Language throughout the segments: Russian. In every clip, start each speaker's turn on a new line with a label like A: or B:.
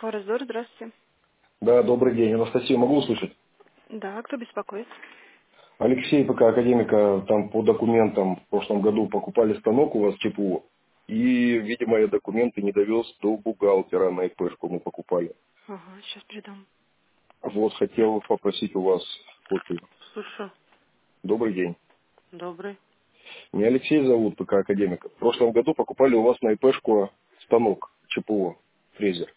A: Форес-Дор, здравствуйте.
B: Да, добрый день. Анастасия, могу услышать?
A: Да, кто беспокоит?
B: Алексей, ПК Академика, там по документам в прошлом году покупали станок у вас ЧПУ. И, видимо, я документы не довез до бухгалтера на ИПшку мы покупали.
A: Ага, сейчас передам.
B: Вот, хотел попросить у вас копию.
A: Слушаю.
B: Добрый день.
A: Добрый.
B: Меня Алексей зовут, ПК Академика. В прошлом году покупали у вас на ИПшку станок ЧПУ, фрезер.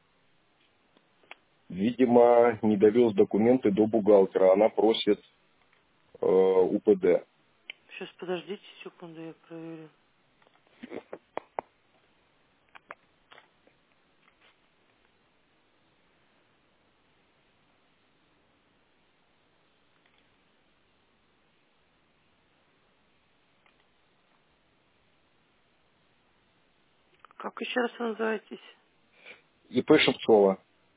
B: Видимо, не довез документы до бухгалтера. Она просит УПД.
A: Сейчас подождите секунду, я проверю. Как еще раз вы называетесь?
B: ИП Шевцова.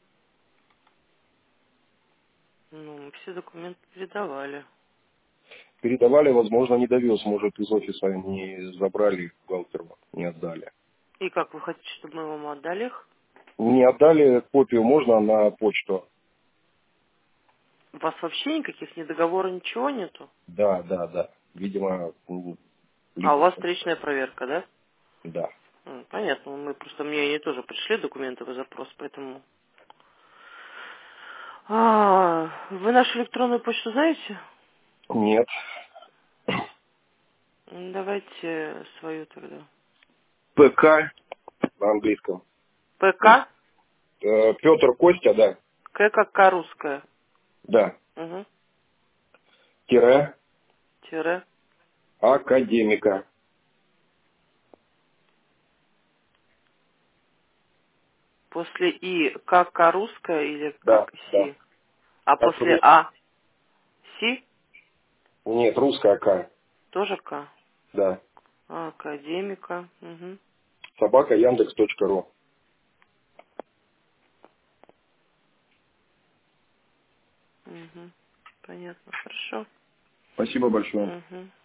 A: Ну, мы все документы передавали.
B: Передавали, возможно, не довез. Может, из офиса не забрали бухгалтеру, не отдали.
A: И как вы хотите, чтобы мы вам отдали их?
B: Не отдали копию, можно на почту?
A: У вас вообще никаких ни договора, ничего нету?
B: Да, да, да. Видимо,
A: А у
B: либо...
A: вас встречная проверка, да?
B: Да.
A: Понятно, мы просто, мне они тоже пришли документы в запрос, поэтому... Вы нашу электронную почту знаете?
B: Нет.
A: Давайте свою тогда.
B: ПК на английском.
A: ПК?
B: Петр Костя, да.
A: К как К русская.
B: Да.
A: Угу.
B: Тире
A: Тире.
B: Академика.
A: После И как русская или
B: Да,
A: как
B: да.
A: Си? А
B: Как
A: после
B: русская.
A: А Си
B: Нет, русская К.
A: тоже К.
B: Да.
A: Академика. Угу.
B: Собака Яндекс.ру.
A: Угу. Понятно, хорошо.
B: Спасибо большое.
A: Угу.